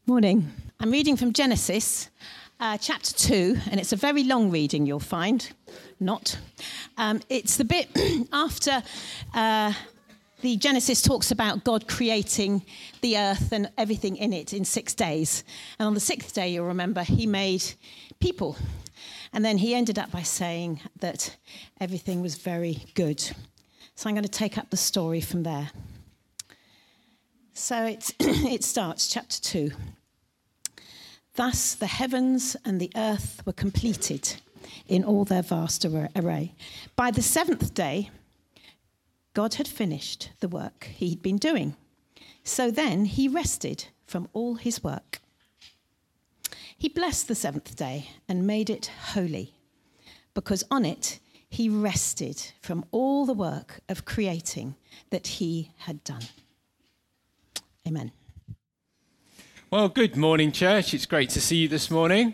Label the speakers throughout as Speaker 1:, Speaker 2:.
Speaker 1: Morning. I'm reading from Genesis, chapter 2, and it's a very long reading, you'll find. Not. It's the bit after the Genesis talks about God creating the earth and everything in it in 6 days. And on the sixth day, you'll remember, he made people. And then he ended up by saying that everything was very good. So I'm going to take up the story from there. So it starts, chapter 2. Thus the heavens and the earth were completed in all their vast array. By the seventh day, God had finished the work he'd been doing. So then he rested from all his work. He blessed the seventh day and made it holy, because on it he rested from all the work of creating that he had done. Amen.
Speaker 2: Well, good morning, church. It's great to see you this morning.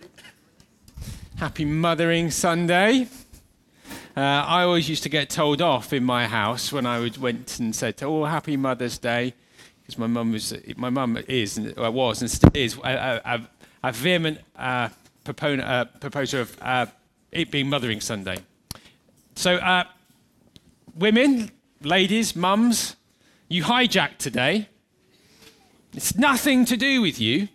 Speaker 2: Happy Mothering Sunday. I always used to get told off in my house when I went and said, "Oh, Happy Mother's Day," because my mum was and still is a vehement proposer of it being Mothering Sunday. So, women, ladies, mums, you hijacked today. It's nothing to do with you.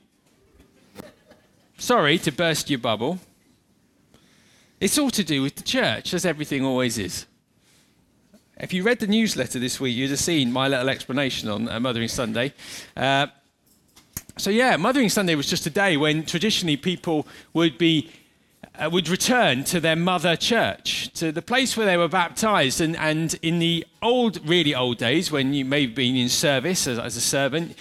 Speaker 2: Sorry to burst your bubble. It's all to do with the church, as everything always is. If you read the newsletter this week, you'd have seen my little explanation on Mothering Sunday. Mothering Sunday was just a day when traditionally people would return to their mother church, to the place where they were baptized. And in the really old days, when you may have been in service as a servant,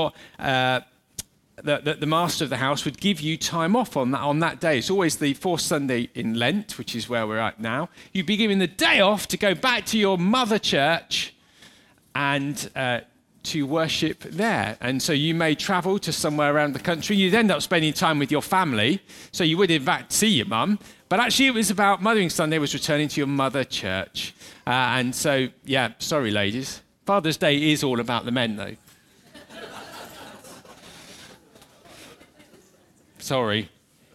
Speaker 2: the master of the house would give you time off on that day. It's always the fourth Sunday in Lent, which is where we're at now. You'd be given the day off to go back to your mother church and to worship there. And so you may travel to somewhere around the country. You'd end up spending time with your family. So you would, in fact, see your mum. But actually, it was about Mothering Sunday was returning to your mother church. Sorry, ladies. Father's Day is all about the men, though. Sorry.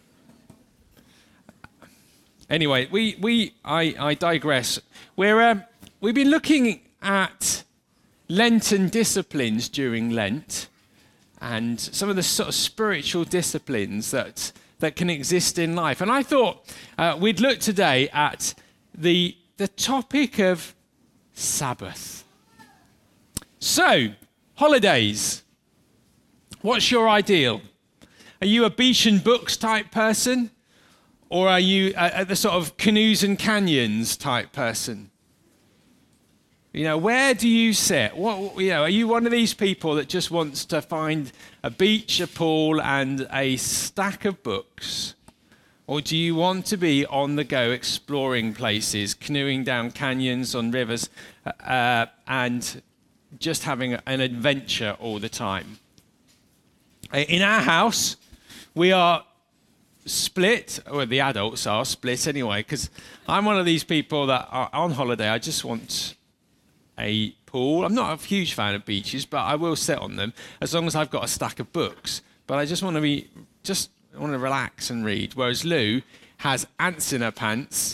Speaker 2: Anyway, I digress. We've been looking at Lenten disciplines during Lent, and some of the sort of spiritual disciplines that can exist in life. And I thought we'd look today at the topic of Sabbath. So, holidays. What's your ideal? Are you a beach and books type person? Or are you the sort of canoes and canyons type person? You know, where do you sit? Are you one of these people that just wants to find a beach, a pool, and a stack of books? Or do you want to be on the go exploring places, canoeing down canyons on rivers, and just having an adventure all the time? In our house, we are split, or the adults are split anyway, because I'm one of these people that are on holiday. I just want a pool. I'm not a huge fan of beaches, but I will sit on them as long as I've got a stack of books. But I just want to relax and read. Whereas Lou has ants in her pants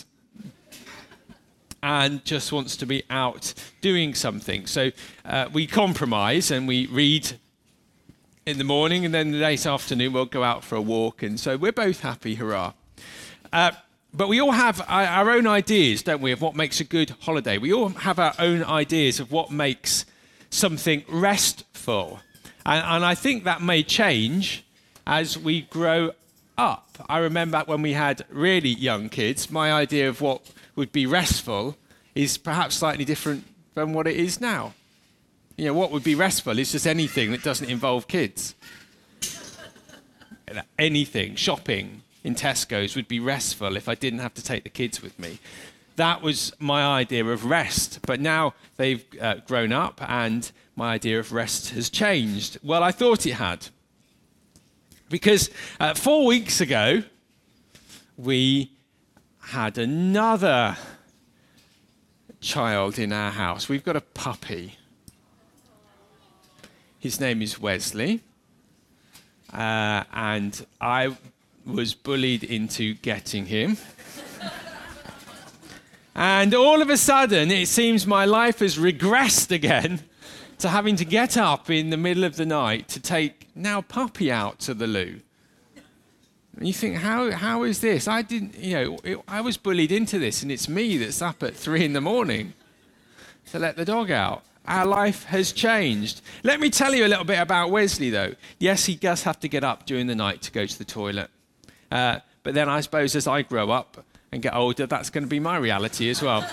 Speaker 2: and just wants to be out doing something. So we compromise and we read in the morning, and then the late afternoon we'll go out for a walk, and so we're both happy, hurrah. But we all have our own ideas, don't we, of what makes a good holiday. We all have our own ideas of what makes something restful. And I think that may change as we grow up. I remember when we had really young kids, my idea of what would be restful is perhaps slightly different from what it is now. You know, what would be restful is just anything that doesn't involve kids. Anything. Shopping in Tesco's would be restful if I didn't have to take the kids with me. That was my idea of rest. But now they've grown up and my idea of rest has changed. Well, I thought it had. Because 4 weeks ago, we had another child in our house. We've got a puppy. His name is Wesley. and I was bullied into getting him. And all of a sudden, it seems my life has regressed again to having to get up in the middle of the night to take now Puppy out to the loo. And you think, how is this? I was bullied into this, and it's me that's up at 3 a.m. to let the dog out. Our life has changed. Let me tell you a little bit about Wesley, though. Yes, he does have to get up during the night to go to the toilet. But then I suppose as I grow up and get older, that's going to be my reality as well.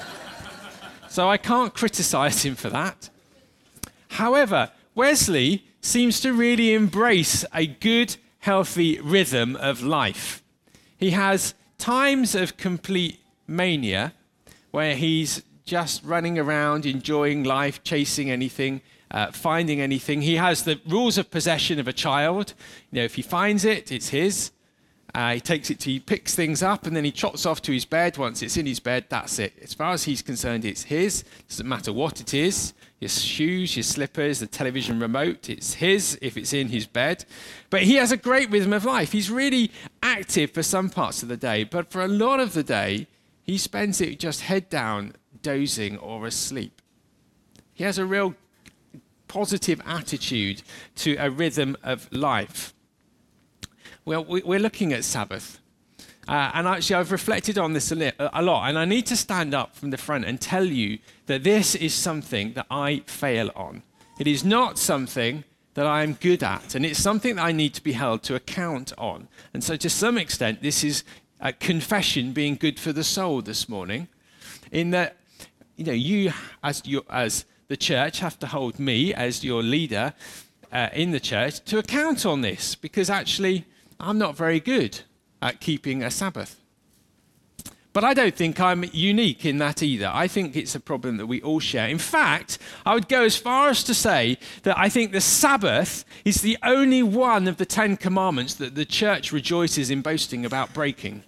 Speaker 2: So I can't criticize him for that. However, Wesley seems to really embrace a good, healthy rhythm of life. He has times of complete mania where he's just running around, enjoying life, chasing anything, finding anything. He has the rules of possession of a child. If he finds it, it's his. He picks things up, and then he trots off to his bed. Once it's in his bed, that's it. As far as he's concerned, it's his. Doesn't matter what it is. Your shoes, your slippers, the television remote, it's his if it's in his bed. But he has a great rhythm of life. He's really active for some parts of the day, but for a lot of the day, he spends it just head down, dozing or asleep. He has a real positive attitude to a rhythm of life. Well, we're looking at Sabbath. And actually, I've reflected on this a lot. And I need to stand up from the front and tell you that this is something that I fail on. It is not something that I am good at. And it's something that I need to be held to account on. And so to some extent, this is a confession being good for the soul this morning. In that, you as the church have to hold me as your leader in the church to account on this. Because actually, I'm not very good at keeping a Sabbath. But I don't think I'm unique in that either. I think it's a problem that we all share. In fact, I would go as far as to say that I think the Sabbath is the only one of the 10 commandments that the church rejoices in boasting about breaking.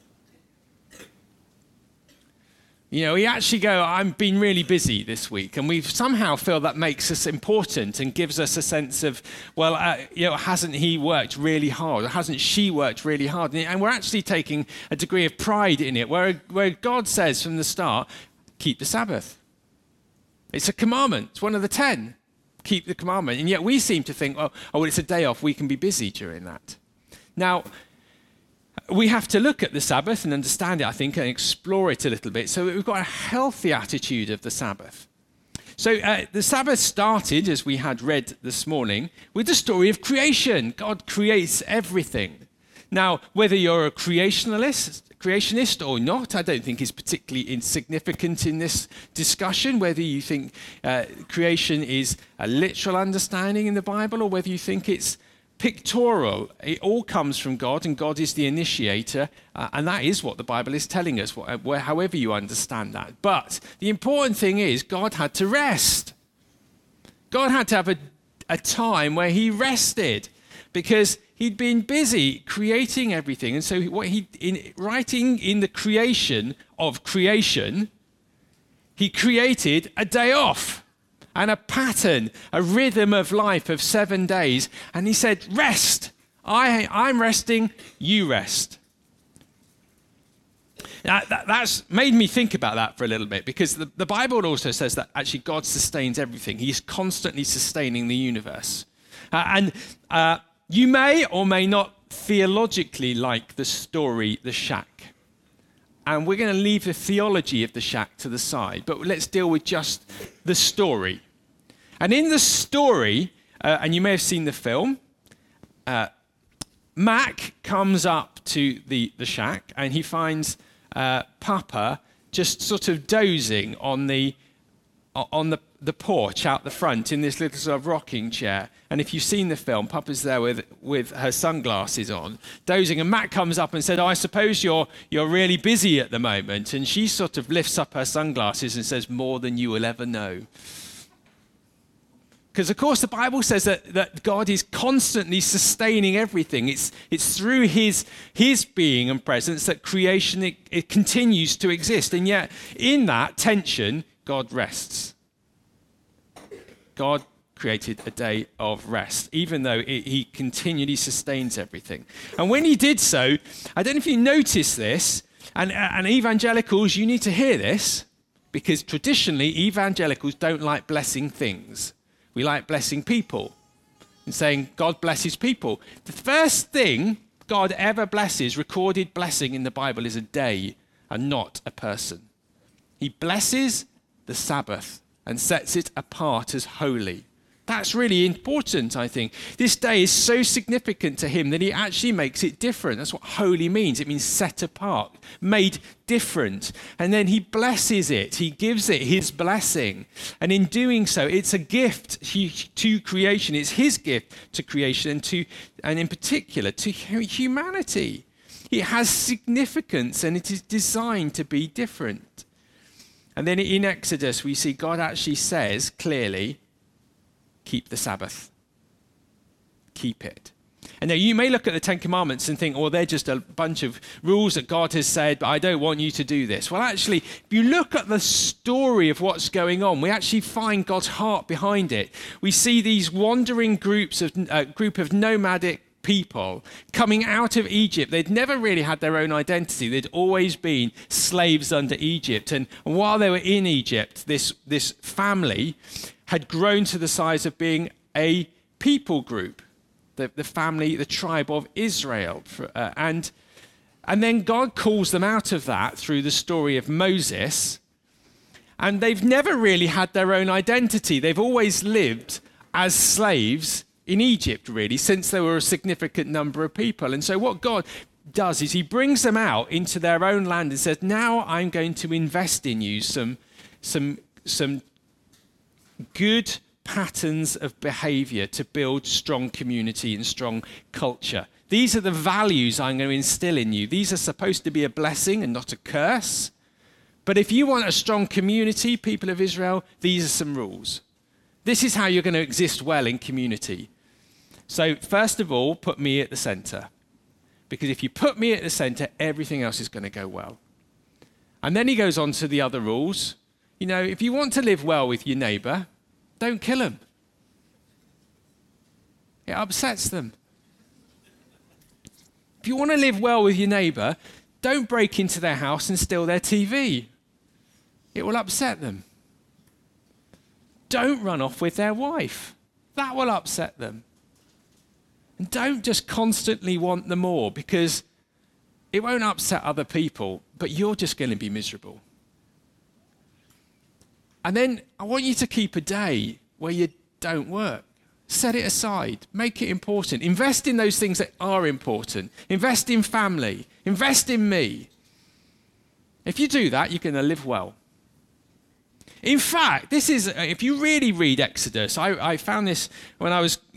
Speaker 2: We actually go, I've been really busy this week, and we somehow feel that makes us important and gives us a sense of, hasn't he worked really hard, or hasn't she worked really hard? And we're actually taking a degree of pride in it, where God says from the start, keep the Sabbath. It's a commandment. It's one of the 10. Keep the commandment. And yet we seem to think, it's a day off. We can be busy during that. Now, we have to look at the Sabbath and understand it, I think, and explore it a little bit. So we've got a healthy attitude of the Sabbath. So the Sabbath started, as we had read this morning, with the story of creation. God creates everything. Now, whether you're a creationist or not, I don't think is particularly insignificant in this discussion, whether you think creation is a literal understanding in the Bible or whether you think it's pictorial. It all comes from God, and God is the initiator, and that is what the Bible is telling us, however you understand that. But the important thing is God had to rest. God had to have a time where he rested because he'd been busy creating everything. And so writing in the creation of creation, he created a day off. And a pattern, a rhythm of life of 7 days. And he said, rest. I'm resting, you rest. Now, that's made me think about that for a little bit, because the Bible also says that actually God sustains everything. He's constantly sustaining the universe. And you may or may not theologically like the story, The Shack. And we're going to leave the theology of The Shack to the side, but let's deal with just the story. And in the story, and you may have seen the film, Mac comes up to the shack and he finds Papa just sort of dozing on the porch out the front in this little sort of rocking chair. And if you've seen the film, Papa's there with her sunglasses on, dozing. And Mac comes up and said, I suppose you're really busy at the moment. And she sort of lifts up her sunglasses and says, more than you will ever know. Because, of course, the Bible says that God is constantly sustaining everything. It's through his being and presence that creation it continues to exist. And yet, in that tension, God rests. God created a day of rest, even though he continually sustains everything. And when he did so, I don't know if you notice this, and evangelicals, you need to hear this, because traditionally evangelicals don't like blessing things. We like blessing people and saying God blesses people. The first thing God ever blesses, recorded blessing in the Bible, is a day and not a person. He blesses the Sabbath and sets it apart as holy. That's really important, I think. This day is so significant to him that he actually makes it different. That's what holy means. It means set apart, made different. And then he blesses it. He gives it his blessing. And in doing so, it's a gift to creation. It's his gift to creation and in particular to humanity. It has significance and it is designed to be different. And then in Exodus, we see God actually says clearly, keep the Sabbath. Keep it. And now you may look at the Ten Commandments and think, oh, they're just a bunch of rules that God has said, but I don't want you to do this. Well, actually, if you look at the story of what's going on, we actually find God's heart behind it. We see these wandering group of nomadic people coming out of Egypt. They'd never really had their own identity. They'd always been slaves under Egypt. And while they were in Egypt, this family had grown to the size of being a people group, the family, the tribe of Israel. And then God calls them out of that through the story of Moses. And they've never really had their own identity. They've always lived as slaves in Egypt, really, since there were a significant number of people. And so what God does is he brings them out into their own land and says, now I'm going to invest in you some good patterns of behavior to build strong community and strong culture. These are the values I'm going to instill in you. These are supposed to be a blessing and not a curse. But if you want a strong community, people of Israel, these are some rules. This is how you're going to exist well in community. So first of all, put me at the center. Because if you put me at the center, everything else is going to go well. And then he goes on to the other rules. You know, if you want to live well with your neighbor, don't kill them. It upsets them. If you want to live well with your neighbor, don't break into their house and steal their TV. It will upset them. Don't run off with their wife. That will upset them. And don't just constantly want them more, because it won't upset other people, but you're just going to be miserable. And then I want you to keep a day where you don't work. Set it aside. Make it important. Invest in those things that are important. Invest in family. Invest in me. If you do that, you're going to live well. In fact, this is, if you really read Exodus, I found this when I was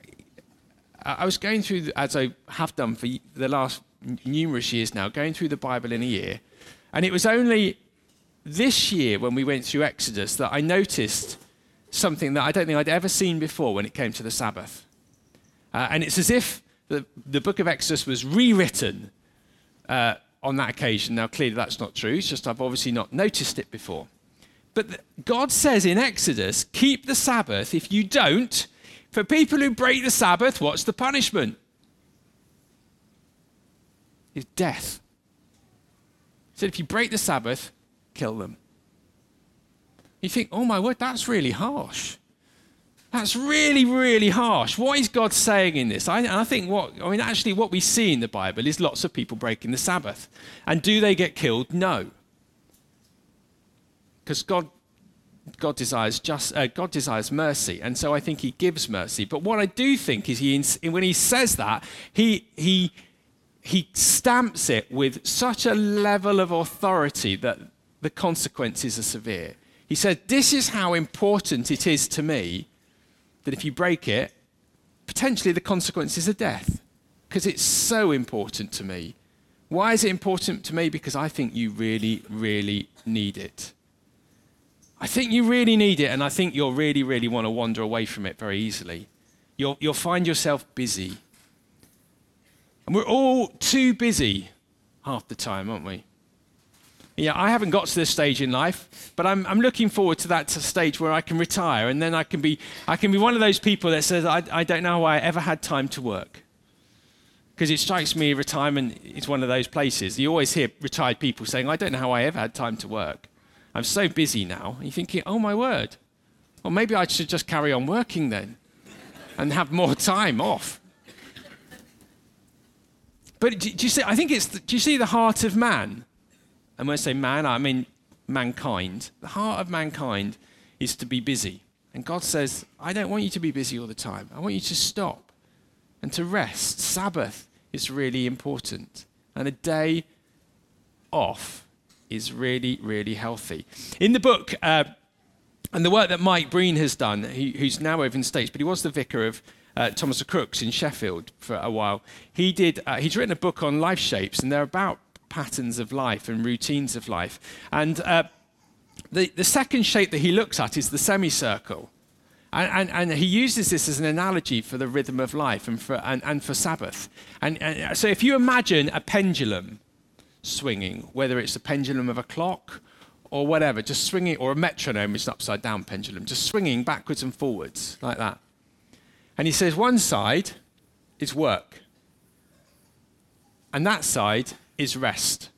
Speaker 2: going through, as I have done for the last numerous years now, going through the Bible in a year. And it was only this year when we went through Exodus that I noticed something that I don't think I'd ever seen before when it came to the Sabbath. And it's as if the book of Exodus was rewritten on that occasion. Now, clearly that's not true. It's just I've obviously not noticed it before. But God says in Exodus, keep the Sabbath. If you don't, for people who break the Sabbath, what's the punishment? It's death. He said, if you break the Sabbath, kill them. You think, oh my word, that's really harsh. That's really, really harsh. What is God saying in this? I think actually what we see in the Bible is lots of people breaking the Sabbath. And do they get killed? No. Because God desires mercy, and so I think he gives mercy. But what I do think is when he says that, he stamps it with such a level of authority that the consequences are severe. He said, this is how important it is to me that if you break it, potentially the consequences are death, because it's so important to me. Why is it important to me? Because I think you really, really need it. I think you really need it, and I think you'll really, really want to wander away from it very easily. You'll find yourself busy. And we're all too busy half the time, aren't we? Yeah, I haven't got to this stage in life, but I'm looking forward to that stage where I can retire, and then I can be one of those people that says, I don't know how I ever had time to work. Because it strikes me retirement is one of those places. You always hear retired people saying, I don't know how I ever had time to work. I'm so busy now. And you're thinking, oh my word. Well, maybe I should just carry on working then and have more time off. But do you see, do you see the heart of man? And when I say man, I mean mankind. The heart of mankind is to be busy. And God says, I don't want you to be busy all the time. I want you to stop and to rest. Sabbath is really important. And a day off is really, really healthy. In the book, and the work that Mike Breen has done, who's now over in the States, but he was the vicar of Thomas of Crooks in Sheffield for a while. He's written a book on life shapes, and they're about patterns of life and routines of life. And the second shape that he looks at is the semicircle. And he uses this as an analogy for the rhythm of life and for Sabbath. And so if you imagine a pendulum swinging, whether it's a pendulum of a clock or whatever, just swinging, or a metronome, which is an upside down pendulum, just swinging backwards and forwards like that. And he says one side is work, and that side is rest.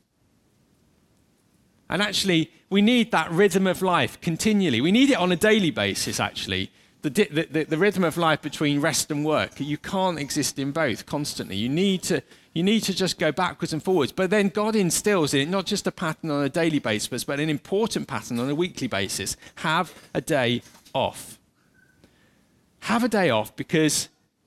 Speaker 2: And actually, we need that rhythm of life continually. We need it on a daily basis, actually. The rhythm of life between rest and work. You can't exist in both constantly. You need to just go backwards and forwards. But then God instills in it not just a pattern on a daily basis, but an important pattern on a weekly basis. Have a day off. Have a day off because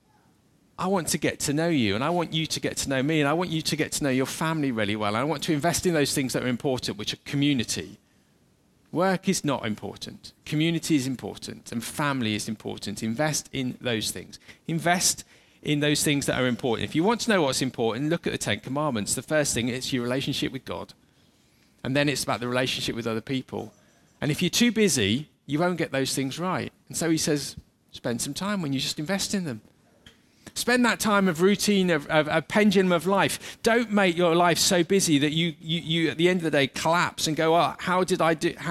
Speaker 2: I want to get to know you, and I want you to get to know me, and I want you to get to know your family really well. And I want to invest in those things that are important, which are community. Work is not important. Community is important, and family is important. Invest in those things. Invest in those things that are important. If you want to know what's important, look at the Ten Commandments. The first thing is your relationship with God. And then it's about the relationship with other people. And if you're too busy, you won't get those things right. And so he says, spend some time when you just invest in them. Spend that time of routine, of a pendulum of life. Don't make your life so busy that you at the end of the day collapse and go, oh, how did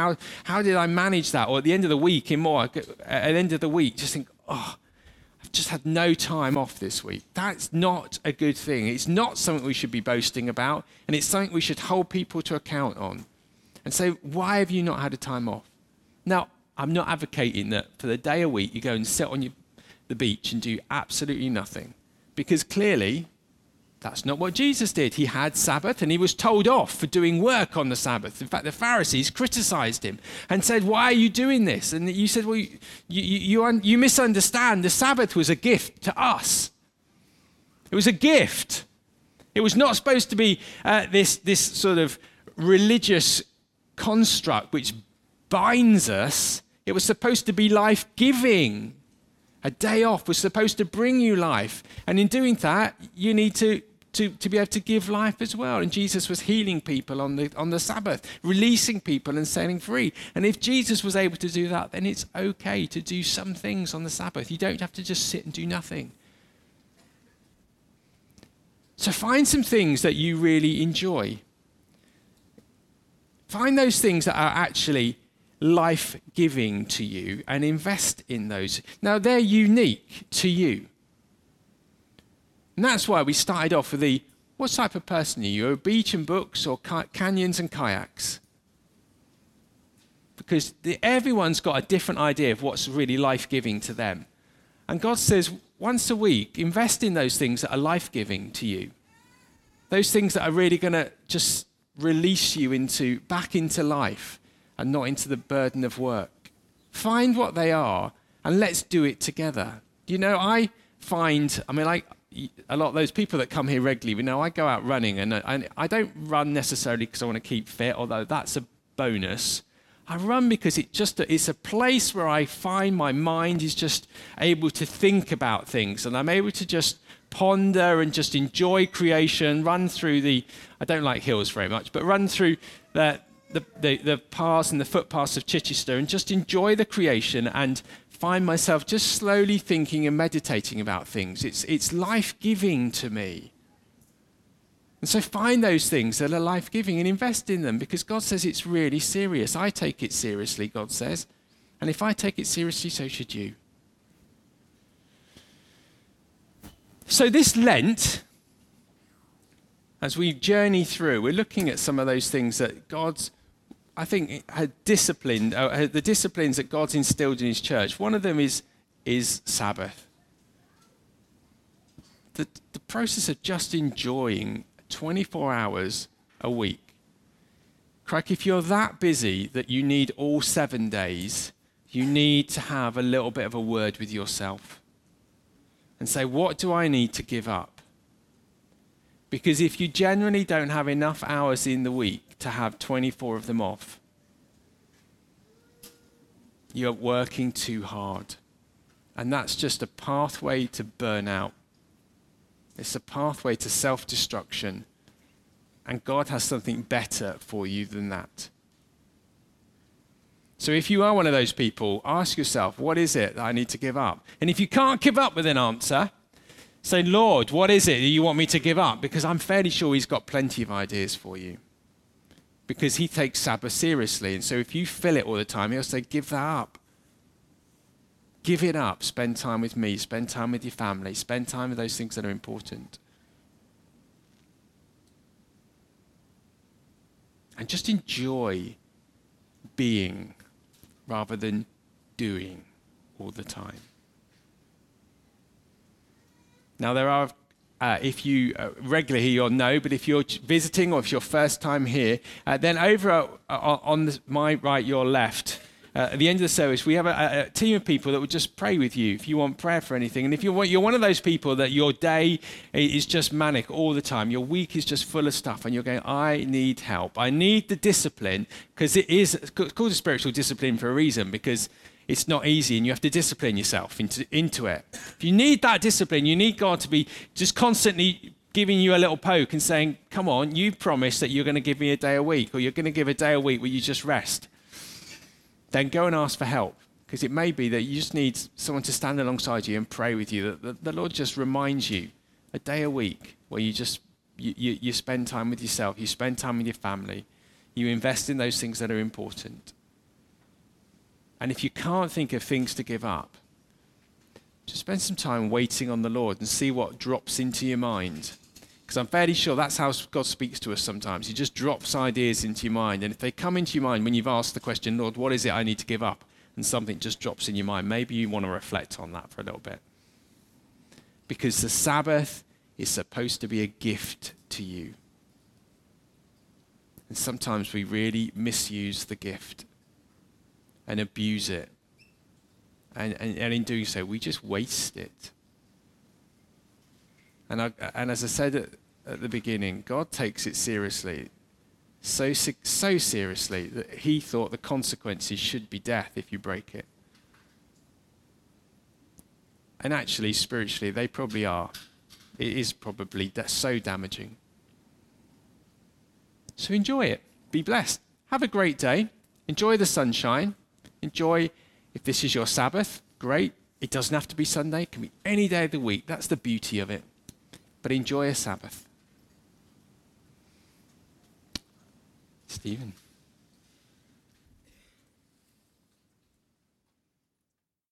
Speaker 2: I manage that? Or at the end of the week, at the end of the week, just think, oh, I've just had no time off this week. That's not a good thing. It's not something we should be boasting about, and it's something we should hold people to account on and say, why have you not had a time off? Now, I'm not advocating that for the day a week you go and sit on the beach and do absolutely nothing, because clearly that's not what Jesus did. He had Sabbath and he was told off for doing work on the Sabbath. In fact, the Pharisees criticized him and said, why are you doing this? And you said, well, you misunderstand. The Sabbath was a gift to us. It was a gift. It was not supposed to be this sort of religious construct which binds us. It was supposed to be life-giving. A day off was supposed to bring you life. And in doing that, you need to be able to give life as well. And Jesus was healing people on the Sabbath, releasing people and setting free. And if Jesus was able to do that, then it's okay to do some things on the Sabbath. You don't have to just sit and do nothing. So find some things that you really enjoy. Find those things that are actually life-giving to you and invest in those. Now, they're unique to you. And that's why we started off with what type of person are you? Beach and books or canyons and kayaks? Because everyone's got a different idea of what's really life-giving to them. And God says, once a week, invest in those things that are life-giving to you. Those things that are really going to just release you back into life and not into the burden of work. Find what they are and let's do it together. You know, a lot of those people that come here regularly, I go out running and I don't run necessarily because I want to keep fit, although that's a bonus. I run because it's a place where I find my mind is just able to think about things, and I'm able to just ponder and just enjoy creation, run through I don't like hills very much, but run through the paths and the footpaths of Chichester and just enjoy the creation and find myself just slowly thinking and meditating about things. It's life-giving to me. And so find those things that are life-giving and invest in them, because God says it's really serious. I take it seriously, God says. And if I take it seriously, so should you. So this Lent, as we journey through, we're looking at some of those things that God's, I think, had disciplined, the disciplines that God's instilled in his church. One of them is Sabbath. The process of just enjoying 24 hours a week. Craig, if you're that busy that you need all 7 days, you need to have a little bit of a word with yourself and say, what do I need to give up? Because if you generally don't have enough hours in the week to have 24 of them off, you're working too hard. And that's just a pathway to burnout. It's a pathway to self-destruction. And God has something better for you than that. So if you are one of those people, ask yourself, what is it that I need to give up? And if you can't give up with an answer, say, Lord, what is it that you want me to give up? Because I'm fairly sure he's got plenty of ideas for you. Because he takes Sabbath seriously. And so if you feel it all the time, he'll say, give that up. Give it up. Spend time with me. Spend time with your family. Spend time with those things that are important. And just enjoy being rather than doing all the time. Now, there are, if you regularly here, you'll know, but if you're visiting or if you're first time here, then over on my right, your left, at the end of the service, we have a team of people that will just pray with you if you want prayer for anything. And if you're one of those people that your day is just manic all the time, your week is just full of stuff, and you're going, I need help. I need the discipline, because it's called a spiritual discipline for a reason, because it's not easy and you have to discipline yourself into it. If you need that discipline, you need God to be just constantly giving you a little poke and saying, come on, you promised that you're going to give me a day a week, or you're going to give a day a week where you just rest. Then go and ask for help, because it may be that you just need someone to stand alongside you and pray with you, that the Lord just reminds you a day a week where you just you spend time with yourself, you spend time with your family, you invest in those things that are important. And if you can't think of things to give up, just spend some time waiting on the Lord and see what drops into your mind. Because I'm fairly sure that's how God speaks to us sometimes. He just drops ideas into your mind. And if they come into your mind when you've asked the question, Lord, what is it I need to give up? And something just drops in your mind, maybe you want to reflect on that for a little bit. Because the Sabbath is supposed to be a gift to you. And sometimes we really misuse the gift and abuse it. And in doing so, we just waste it. And as I said at the beginning, God takes it seriously, so seriously that he thought the consequences should be death if you break it. And actually, spiritually, they probably are. It is probably so damaging. So enjoy it. Be blessed. Have a great day. Enjoy the sunshine. Enjoy, if this is your Sabbath, great. It doesn't have to be Sunday. It can be any day of the week. That's the beauty of it. But enjoy a Sabbath. Stephen.